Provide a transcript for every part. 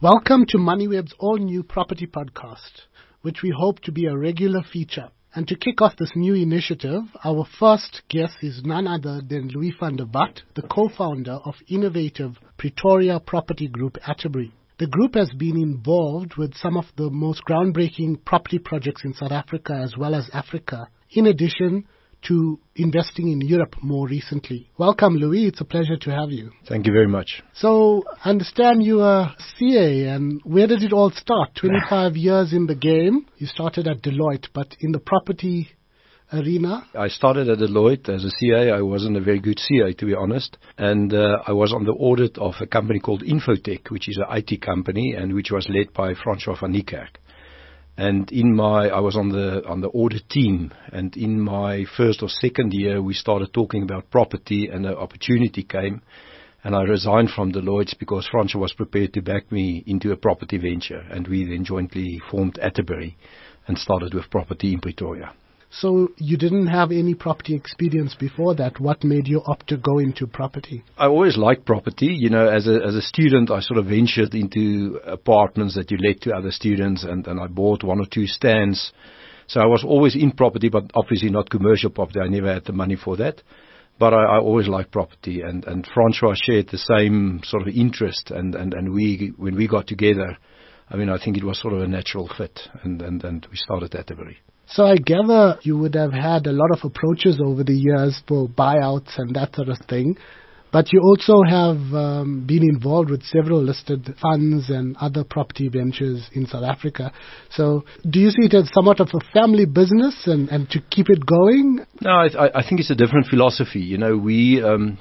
Welcome to MoneyWeb's all-new property podcast, which we hope to be a regular feature. And to kick off this new initiative, our first guest is none other than Louis van der Walt, the co-founder of innovative Pretoria Property Group Atterbury. The group has been involved with some of the most groundbreaking property projects in South Africa as well as Africa, in addition to investing in Europe more recently. Welcome, Louis. It's a pleasure to have you. Thank you very much. So, I understand you are CA, and where did it all start? 25 years in the game. You started at Deloitte, but in the property arena? I started at Deloitte as a CA. I wasn't a very good CA, to be honest. And I was on the audit of a company called Infotech, which is an IT company, and which was led by Francois van Niekerk. And I was on the audit team, and in my first or second year, we started talking about property, and the opportunity came, and I resigned from Deloitte because Francois was prepared to back me into a property venture, and we then jointly formed Atterbury and started with property in Pretoria. So you didn't have any property experience before that. What made you opt to go into property? I always liked property. You know, as a student, I sort of ventured into apartments that you let to other students, and I bought one or two stands. So I was always in property, but obviously not commercial property. I never had the money for that. But I always liked property, and Francois shared the same sort of interest, and when we got together, I mean, I think it was sort of a natural fit, and we started Atterbury. So I gather you would have had a lot of approaches over the years for buyouts and that sort of thing, but you also have been involved with several listed funds and other property ventures in South Africa. So do you see it as somewhat of a family business and to keep it going? No, I think it's a different philosophy. You know, we've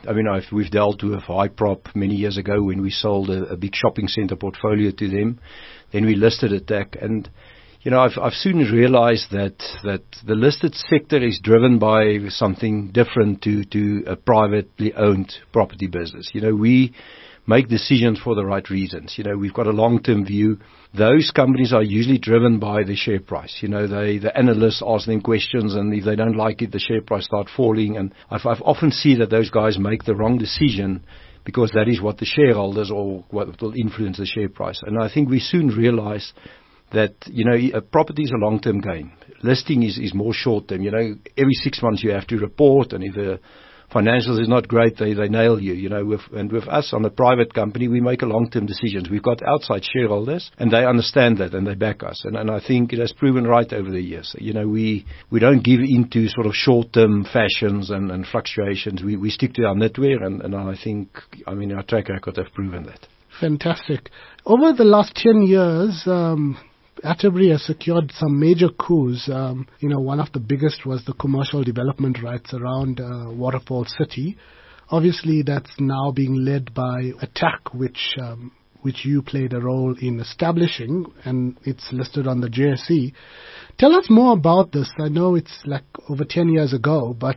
dealt with Hyprop many years ago when we sold a big shopping center portfolio to them. Then we listed Attack, and you know, I've soon realized that the listed sector is driven by something different to a privately owned property business. You know, we make decisions for the right reasons. You know, we've got a long-term view. Those companies are usually driven by the share price. You know, the analysts ask them questions, and if they don't like it, the share price starts falling. And I've often seen that those guys make the wrong decision because that is what the shareholders or what will influence the share price. And I think we soon realize that, you know, a property is a long-term game. Listing is more short-term. You know, every 6 months you have to report, and if the financials is not great, they nail you. You know, with us on a private company, we make a long-term decisions. We've got outside shareholders, and they understand that, and they back us. And I think it has proven right over the years. You know, we don't give into sort of short-term fashions and fluctuations. We stick to our knitwear, and I think, I mean, our track record have proven that. Fantastic. Over the last 10 years, Atterbury has secured some major coups. You know, one of the biggest was the commercial development rights around Waterfall City. Obviously, that's now being led by Attack, which you played a role in establishing, and it's listed on the JSE. Tell us more about this. I know it's like over 10 years ago, but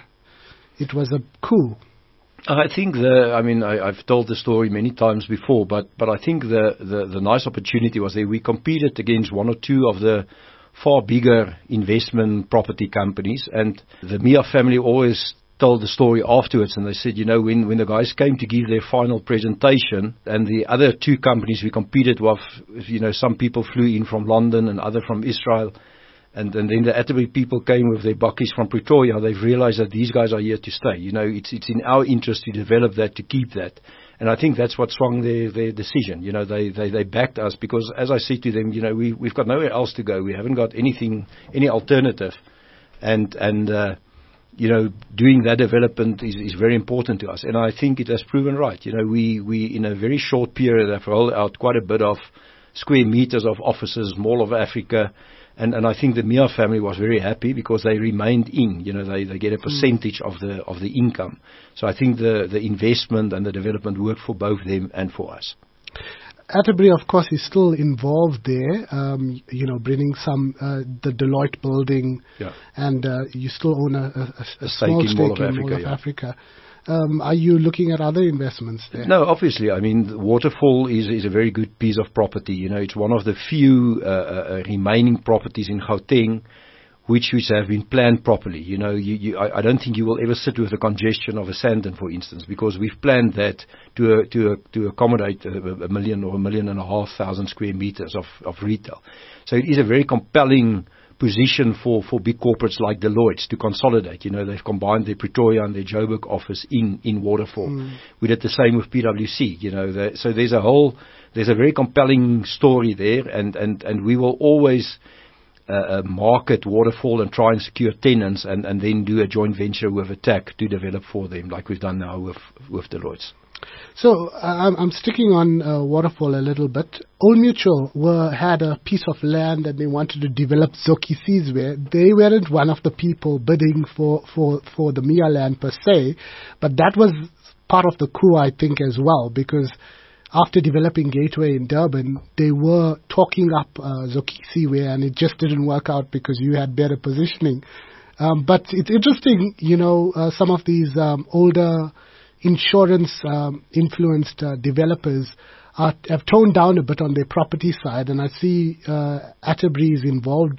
it was a coup. I think I've told the story many times before, but I think the nice opportunity was that we competed against one or two of the far bigger investment property companies, and the Mia family always told the story afterwards, and they said, you know, when the guys came to give their final presentation, and the other two companies we competed with, you know, some people flew in from London and other from Israel, and then the Atterbury people came with their bakkies from Pretoria. They've realized that these guys are here to stay. You know, it's in our interest to develop that, to keep that. And I think that's what swung their decision. You know, they backed us because, as I said to them, you know, we've got nowhere else to go. We haven't got any alternative. And you know, doing that development is very important to us. And I think it has proven right. You know, we in a very short period have rolled out quite a bit of square meters of offices, Mall of Africa. And I think the Mia family was very happy because they remained in. You know, they get a percentage of the income. So I think the investment and the development worked for both them and for us. Atterbury, of course, is still involved there. You know, bringing the Deloitte building, yeah. And you still own a small stake in Mall of Africa. Are you looking at other investments there? No, obviously. I mean, Waterfall is a very good piece of property. You know, it's one of the few remaining properties in Gauteng which have been planned properly. You know, I don't think you will ever sit with the congestion of a Sandton, for instance, because we've planned that to accommodate a million or 1.5 million square meters of retail. So it is a very compelling position for big corporates like Deloitte to consolidate. You know, they've combined their Pretoria and their Joburg office in Waterfall. We did the same with PwC. You know, so there's a very compelling story there, and we will always market Waterfall and try and secure tenants, and then do a joint venture with Attack to develop for them, like we've done now with Deloitte. So I'm sticking on Waterfall a little bit. Old Mutual had a piece of land and they wanted to develop Zoki Sizwe. They weren't one of the people bidding for the Mia land per se, but that was part of the coup, I think, as well, because after developing Gateway in Durban, they were talking up Zoki Sizwe, and it just didn't work out because you had better positioning. But it's interesting, you know, some of these older insurance influenced developers have toned down a bit on their property side, and I see Atterbury is involved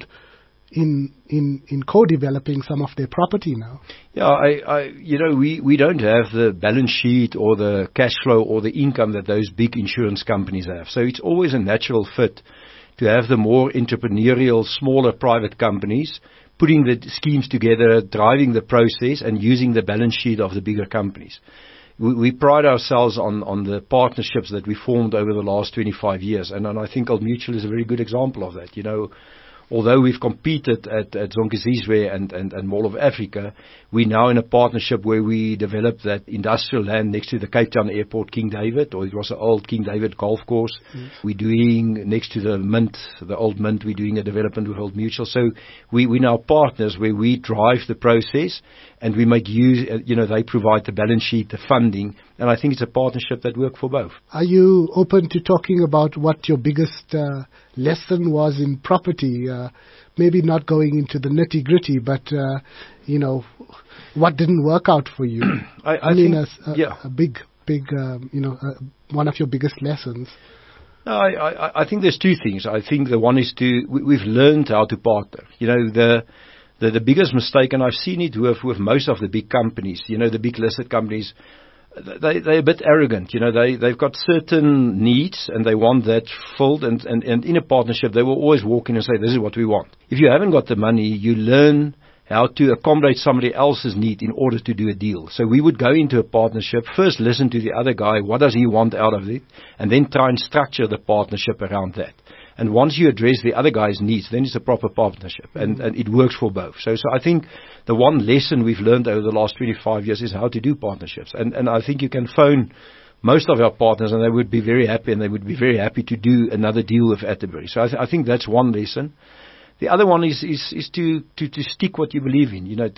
in co-developing some of their property now. Yeah, you know, we don't have the balance sheet or the cash flow or the income that those big insurance companies have. So it's always a natural fit to have the more entrepreneurial, smaller private companies putting the schemes together, driving the process, and using the balance sheet of the bigger companies. We pride ourselves on the partnerships that we formed over the last 25 years, and I think Old Mutual is a very good example of that. You know, although we've competed at Zonke Sizwe and Mall of Africa, we're now in a partnership where we developed that industrial land next to the Cape Town Airport, King David, or it was an old King David golf course. We're doing next to the Mint, the old Mint, we're doing a development with Old Mutual. So we're now partners where we drive the process and we make use, you know, they provide the balance sheet, the funding, and I think it's a partnership that works for both. Are you open to talking about what your biggest lesson was in property? Maybe not going into the nitty-gritty, but, you know, what didn't work out for you? I mean, a big, you know, one of your biggest lessons. No, I think there's two things. I think the one is we've learned how to partner. You know, the biggest mistake, and I've seen it with most of the big companies, you know, the big listed companies, they're a bit arrogant. You know, they've got certain needs and they want that filled, and in a partnership they will always walk in and say, this is what we want. If you haven't got the money, you learn how to accommodate somebody else's need in order to do a deal. So we would go into a partnership, first listen to the other guy, what does he want out of it, and then try and structure the partnership around that. And once you address the other guy's needs, then it's a proper partnership, and it works for both. So I think the one lesson we've learned over the last 25 years is how to do partnerships. And I think you can phone most of our partners and they would be very happy, and they would be very happy to do another deal with Atterbury. So I think that's one lesson. The other one is to stick what you believe in, you know,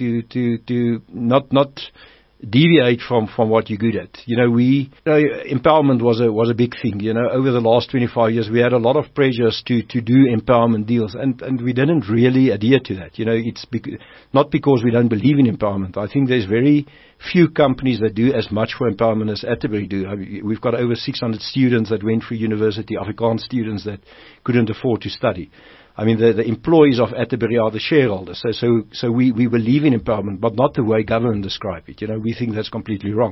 to not deviate from what you're good at. You know, empowerment was a big thing. You know, over the last 25 years, we had a lot of pressures to do empowerment deals, and we didn't really adhere to that. You know, it's not because we don't believe in empowerment. I think there's very few companies that do as much for empowerment as Atterbury do. I mean, we've got over 600 students that went through university, Afrikaans students that couldn't afford to study. I mean, the employees of Atterbury are the shareholders. So we believe in empowerment, but not the way government describe it. You know, we think that's completely wrong.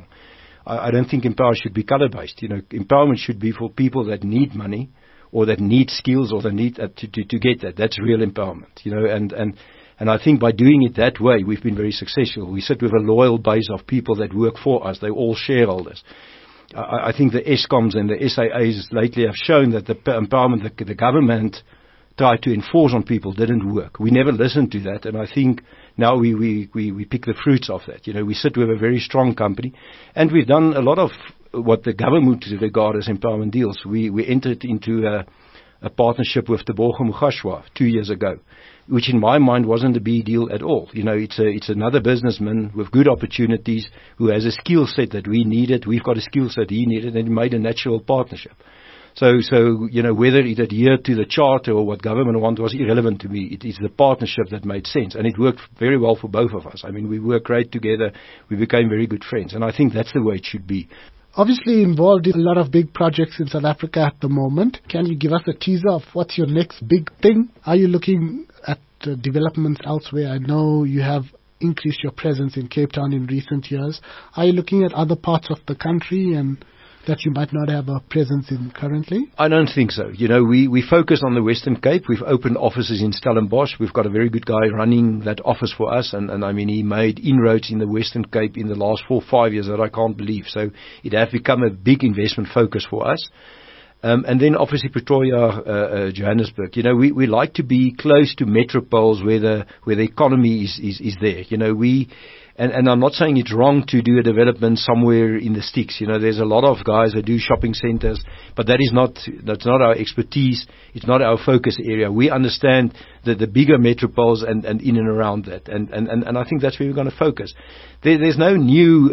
I don't think empowerment should be color-based. You know, empowerment should be for people that need money or that need skills or that need to get that. That's real empowerment. You know, and I think by doing it that way, we've been very successful. We sit with a loyal base of people that work for us. They're all shareholders. I think the ESCOMs and the SAAs lately have shown that the empowerment the government tried to enforce on people didn't work. We never listened to that, and I think now we pick the fruits of that. You know, we sit with a very strong company, and we've done a lot of what the government regard as empowerment deals. We entered into a partnership with Tebogo Mugashwa 2 years ago, which in my mind wasn't a big deal at all. You know, it's another businessman with good opportunities who has a skill set that we needed. We've got a skill set he needed, and it made a natural partnership. So, you know, whether it adhered to the charter or what government wanted was irrelevant to me. It is the partnership that made sense, and it worked very well for both of us. I mean, we worked great together. We became very good friends, and I think that's the way it should be. Obviously involved in a lot of big projects in South Africa at the moment. Can you give us a teaser of what's your next big thing? Are you looking at developments elsewhere? I know you have increased your presence in Cape Town in recent years. Are you looking at other parts of the country and that you might not have a presence in currently? I don't think so. We focus on the Western Cape. We've opened offices in Stellenbosch. We've got a very good guy running that office for us, and I mean, he made inroads in the Western Cape in the last 4 or 5 years that I can't believe. So it has become a big investment focus for us. And then obviously Pretoria, Johannesburg. We like to be close to metropoles where the economy is there. And I'm not saying it's wrong to do a development somewhere in the sticks. There's a lot of guys that do shopping centers, but that's not our expertise. It's not our focus area. We understand the bigger metropoles and in and around that. And I think that's where we're going to focus. There's no new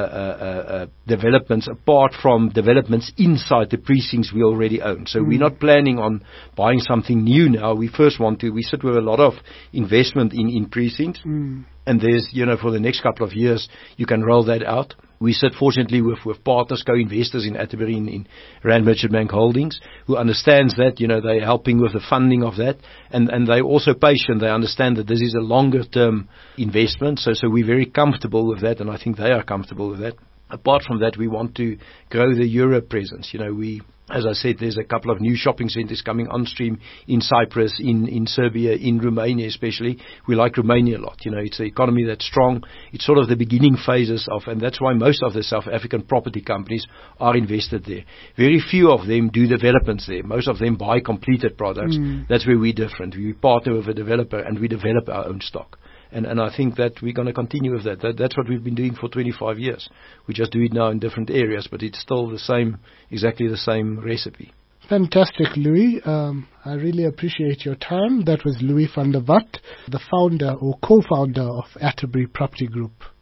developments apart from developments inside the precincts we already own. So we're not planning on buying something new now. We sit with a lot of investment in precincts. And there's, for the next couple of years, you can roll that out. We sit fortunately with partners, co-investors in Atterbury in Rand Merchant Bank Holdings, who understands that, they're helping with the funding of that. And they're also patient. They understand that this is a longer term investment. So we're very comfortable with that. And I think they are comfortable with that. Apart from that, we want to grow the Europe presence. As I said, there's a couple of new shopping centers coming on stream in Cyprus, in Serbia, in Romania especially. We like Romania a lot. It's an economy that's strong. It's sort of the beginning phases and that's why most of the South African property companies are invested there. Very few of them do developments there. Most of them buy completed products. That's where we're different. We partner with a developer and we develop our own stock. And I think that we're going to continue with that. That's what we've been doing for 25 years. We just do it now in different areas, but it's still exactly the same recipe. Fantastic, Louis. I really appreciate your time. That was Louis van der Walt, the founder or co-founder of Atterbury Property Group.